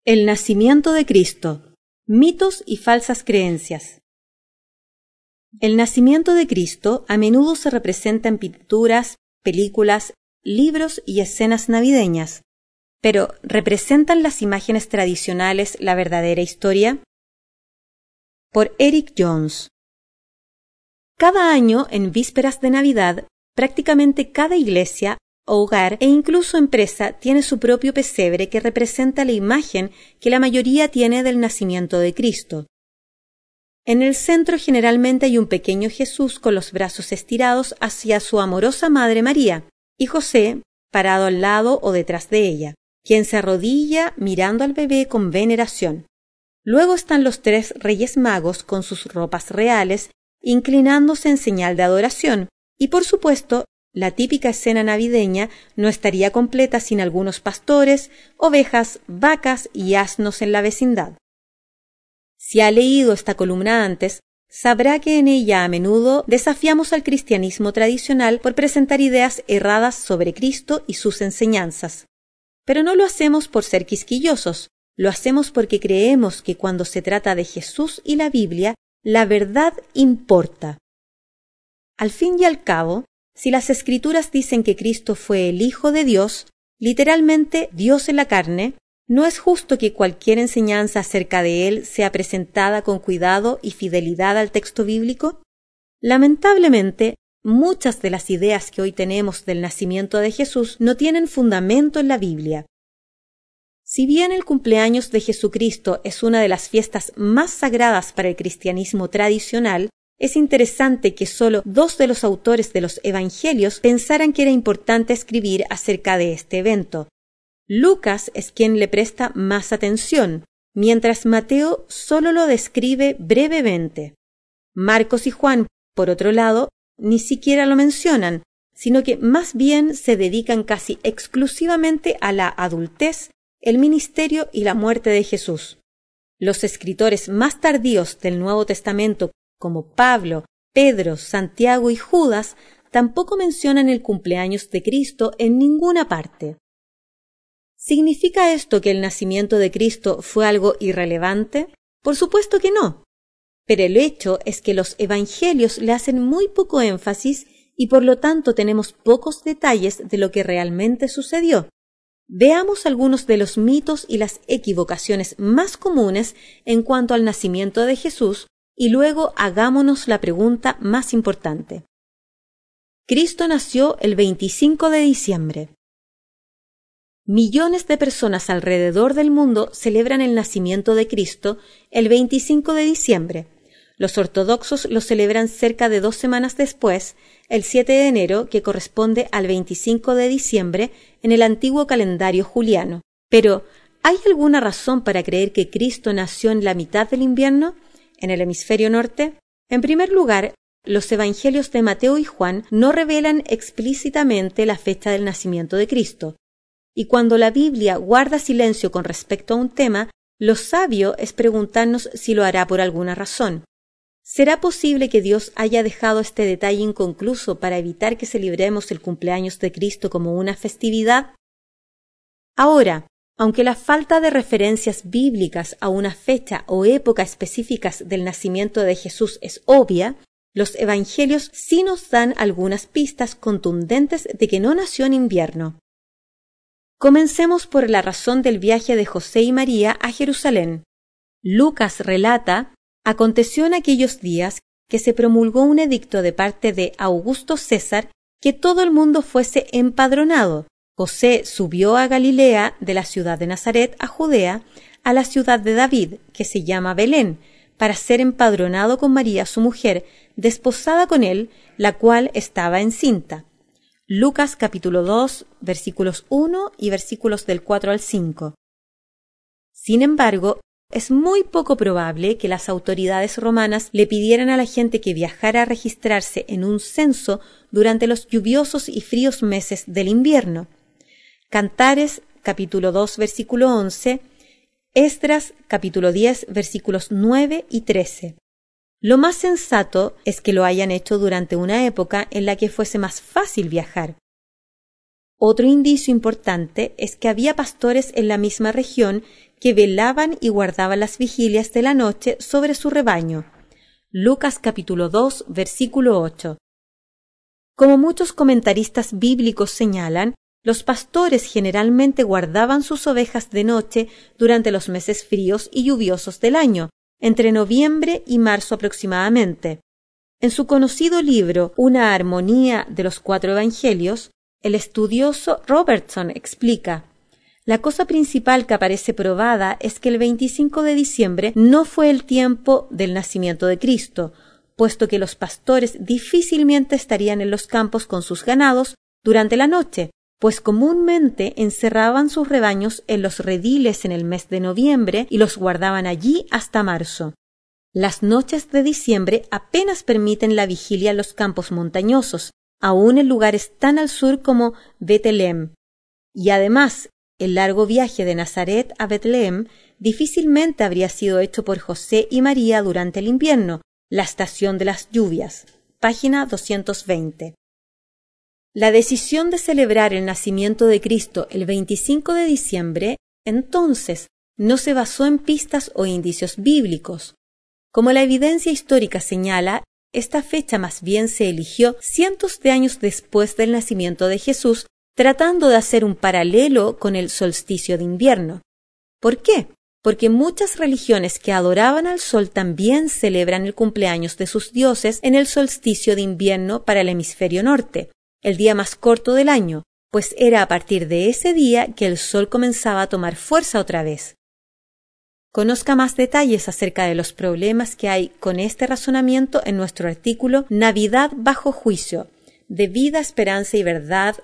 El nacimiento de Cristo. Mitos y falsas creencias. El nacimiento de Cristo a menudo se representa en pinturas, películas, libros y escenas navideñas. Pero, ¿representan las imágenes tradicionales la verdadera historia? Por Eric Jones. Cada año, en vísperas de Navidad, prácticamente cada iglesia, hogar e incluso empresa tiene su propio pesebre que representa la imagen que la mayoría tiene del nacimiento de Cristo. En el centro generalmente hay un pequeño Jesús con los brazos estirados hacia su amorosa madre María, y José parado al lado o detrás de ella, quien se arrodilla mirando al bebé con veneración. Luego están los tres reyes magos con sus ropas reales, inclinándose en señal de adoración, y por supuesto, la típica escena navideña no estaría completa sin algunos pastores, ovejas, vacas y asnos en la vecindad. Si ha leído esta columna antes, sabrá que en ella a menudo desafiamos al cristianismo tradicional por presentar ideas erradas sobre Cristo y sus enseñanzas. Pero no lo hacemos por ser quisquillosos, lo hacemos porque creemos que cuando se trata de Jesús y la Biblia, la verdad importa. Al fin y al cabo, si las Escrituras dicen que Cristo fue el Hijo de Dios, literalmente Dios en la carne, ¿no es justo que cualquier enseñanza acerca de Él sea presentada con cuidado y fidelidad al texto bíblico? Lamentablemente, muchas de las ideas que hoy tenemos del nacimiento de Jesús no tienen fundamento en la Biblia. Si bien el cumpleaños de Jesucristo es una de las fiestas más sagradas para el cristianismo tradicional, es interesante que solo 2 de los autores de los Evangelios pensaran que era importante escribir acerca de este evento. Lucas es quien le presta más atención, mientras Mateo solo lo describe brevemente. Marcos y Juan, por otro lado, ni siquiera lo mencionan, sino que más bien se dedican casi exclusivamente a la adultez, el ministerio y la muerte de Jesús. Los escritores más tardíos del Nuevo Testamento, como Pablo, Pedro, Santiago y Judas, tampoco mencionan el cumpleaños de Cristo en ninguna parte. ¿Significa esto que el nacimiento de Cristo fue algo irrelevante? Por supuesto que no. Pero el hecho es que los evangelios le hacen muy poco énfasis y por lo tanto tenemos pocos detalles de lo que realmente sucedió. Veamos algunos de los mitos y las equivocaciones más comunes en cuanto al nacimiento de Jesús y luego hagámonos la pregunta más importante. Cristo nació el 25 de diciembre. Millones de personas alrededor del mundo celebran el nacimiento de Cristo el 25 de diciembre. Los ortodoxos lo celebran cerca de 2 semanas después, el 7 de enero, que corresponde al 25 de diciembre en el antiguo calendario juliano. Pero, ¿hay alguna razón para creer que Cristo nació en la mitad del invierno, en el hemisferio norte? En primer lugar, los evangelios de Mateo y Juan no revelan explícitamente la fecha del nacimiento de Cristo. Y cuando la Biblia guarda silencio con respecto a un tema, lo sabio es preguntarnos si lo hará por alguna razón. ¿Será posible que Dios haya dejado este detalle inconcluso para evitar que celebremos el cumpleaños de Cristo como una festividad? Ahora, aunque la falta de referencias bíblicas a una fecha o época específicas del nacimiento de Jesús es obvia, los evangelios sí nos dan algunas pistas contundentes de que no nació en invierno. Comencemos por la razón del viaje de José y María a Jerusalén. Lucas relata: aconteció en aquellos días que se promulgó un edicto de parte de Augusto César que todo el mundo fuese empadronado. José subió a Galilea de la ciudad de Nazaret a Judea, a la ciudad de David, que se llama Belén, para ser empadronado con María su mujer, desposada con él, la cual estaba encinta. Lucas capítulo 2, versículos 1 y versículos del 4 al 5. Sin embargo, es muy poco probable que las autoridades romanas le pidieran a la gente que viajara a registrarse en un censo durante los lluviosos y fríos meses del invierno. Cantares, capítulo 2, versículo 11, Esdras, capítulo 10, versículos 9 y 13. Lo más sensato es que lo hayan hecho durante una época en la que fuese más fácil viajar. Otro indicio importante es que había pastores en la misma región que velaban y guardaban las vigilias de la noche sobre su rebaño. Lucas capítulo 2, versículo 8. Como muchos comentaristas bíblicos señalan, los pastores generalmente guardaban sus ovejas de noche durante los meses fríos y lluviosos del año, entre noviembre y marzo aproximadamente. En su conocido libro Una armonía de los 4 evangelios, el estudioso Robertson explica: la cosa principal que aparece probada es que el 25 de diciembre no fue el tiempo del nacimiento de Cristo, puesto que los pastores difícilmente estarían en los campos con sus ganados durante la noche, pues comúnmente encerraban sus rebaños en los rediles en el mes de noviembre y los guardaban allí hasta marzo. Las noches de diciembre apenas permiten la vigilia en los campos montañosos, aún en lugares tan al sur como Betlem. Y además, el largo viaje de Nazaret a Betlem difícilmente habría sido hecho por José y María durante el invierno, la estación de las lluvias. Página 220. La decisión de celebrar el nacimiento de Cristo el 25 de diciembre, entonces, no se basó en pistas o indicios bíblicos. Como la evidencia histórica señala, esta fecha más bien se eligió cientos de años después del nacimiento de Jesús, tratando de hacer un paralelo con el solsticio de invierno. ¿Por qué? Porque muchas religiones que adoraban al sol también celebran el cumpleaños de sus dioses en el solsticio de invierno para el hemisferio norte, el día más corto del año, pues era a partir de ese día que el sol comenzaba a tomar fuerza otra vez. Conozca más detalles acerca de los problemas que hay con este razonamiento en nuestro artículo Navidad bajo juicio, de Vida, Esperanza y Verdad.org.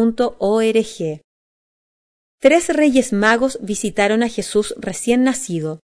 3 reyes magos visitaron a Jesús recién nacido.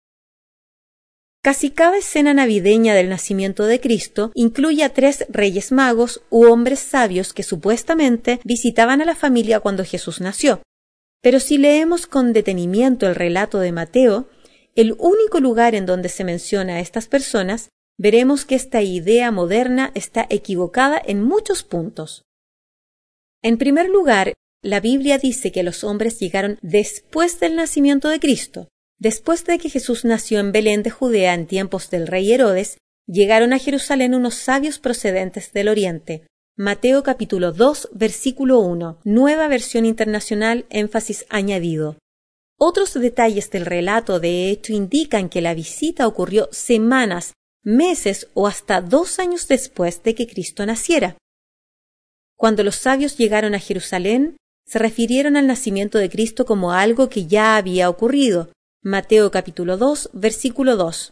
Casi cada escena navideña del nacimiento de Cristo incluye a 3 reyes magos u hombres sabios que supuestamente visitaban a la familia cuando Jesús nació. Pero si leemos con detenimiento el relato de Mateo, el único lugar en donde se menciona a estas personas, veremos que esta idea moderna está equivocada en muchos puntos. En primer lugar, la Biblia dice que los hombres llegaron después del nacimiento de Cristo. Después de que Jesús nació en Belén de Judea en tiempos del rey Herodes, llegaron a Jerusalén unos sabios procedentes del oriente. Mateo capítulo 2, versículo 1, Nueva Versión Internacional, énfasis añadido. Otros detalles del relato de hecho indican que la visita ocurrió semanas, meses o hasta 2 años después de que Cristo naciera. Cuando los sabios llegaron a Jerusalén, se refirieron al nacimiento de Cristo como algo que ya había ocurrido. Mateo capítulo 2, versículo 2.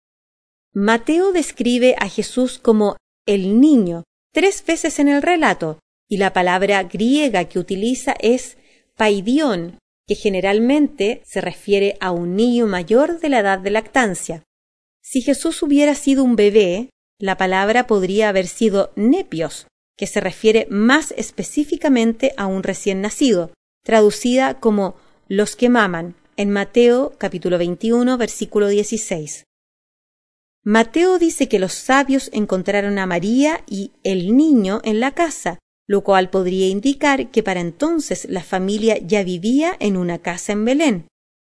Mateo describe a Jesús como el niño 3 veces en el relato, y la palabra griega que utiliza es paidion, que generalmente se refiere a un niño mayor de la edad de lactancia. Si Jesús hubiera sido un bebé, la palabra podría haber sido nepios, que se refiere más específicamente a un recién nacido, traducida como los que maman, en Mateo capítulo 21, versículo 16. Mateo dice que los sabios encontraron a María y el niño en la casa, lo cual podría indicar que para entonces la familia ya vivía en una casa en Belén.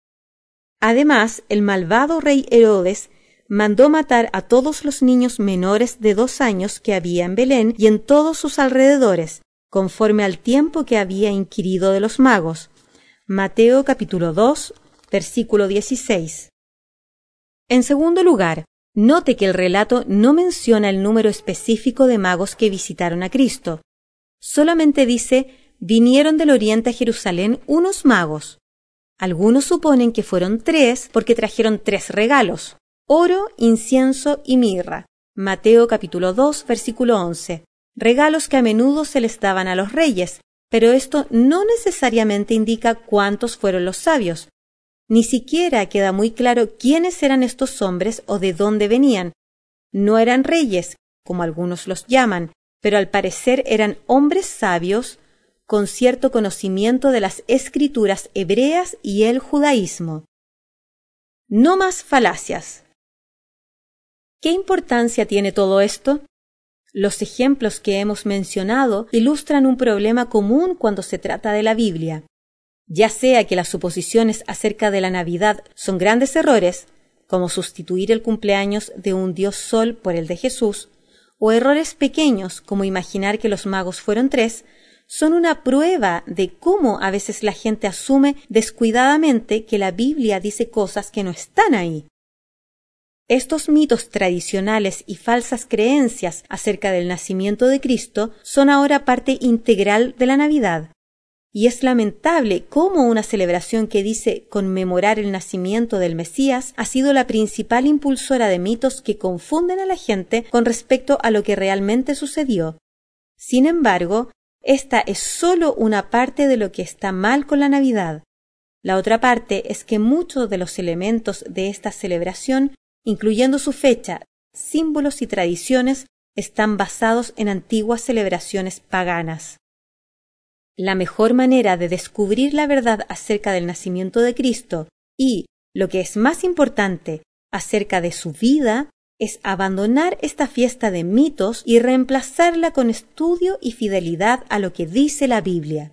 Además, el malvado rey Herodes mandó matar a todos los niños menores de 2 años que había en Belén y en todos sus alrededores, conforme al tiempo que había inquirido de los magos. Mateo capítulo 2, versículo 16. En segundo lugar, note que el relato no menciona el número específico de magos que visitaron a Cristo. Solamente dice, vinieron del oriente a Jerusalén unos magos. Algunos suponen que fueron 3 porque trajeron 3 regalos: oro, incienso y mirra. Mateo capítulo 2, versículo 11. Regalos que a menudo se les daban a los reyes, pero esto no necesariamente indica cuántos fueron los sabios. Ni siquiera queda muy claro quiénes eran estos hombres o de dónde venían. No eran reyes, como algunos los llaman, pero al parecer eran hombres sabios con cierto conocimiento de las escrituras hebreas y el judaísmo. No más falacias. ¿Qué importancia tiene todo esto? Los ejemplos que hemos mencionado ilustran un problema común cuando se trata de la Biblia. Ya sea que las suposiciones acerca de la Navidad son grandes errores, como sustituir el cumpleaños de un dios Sol por el de Jesús, o errores pequeños como imaginar que los magos fueron 3, son una prueba de cómo a veces la gente asume descuidadamente que la Biblia dice cosas que no están ahí. Estos mitos tradicionales y falsas creencias acerca del nacimiento de Cristo son ahora parte integral de la Navidad. Y es lamentable cómo una celebración que dice conmemorar el nacimiento del Mesías ha sido la principal impulsora de mitos que confunden a la gente con respecto a lo que realmente sucedió. Sin embargo, esta es solo una parte de lo que está mal con la Navidad. La otra parte es que muchos de los elementos de esta celebración, incluyendo su fecha, símbolos y tradiciones, están basados en antiguas celebraciones paganas. La mejor manera de descubrir la verdad acerca del nacimiento de Cristo y, lo que es más importante, acerca de su vida, es abandonar esta fiesta de mitos y reemplazarla con estudio y fidelidad a lo que dice la Biblia.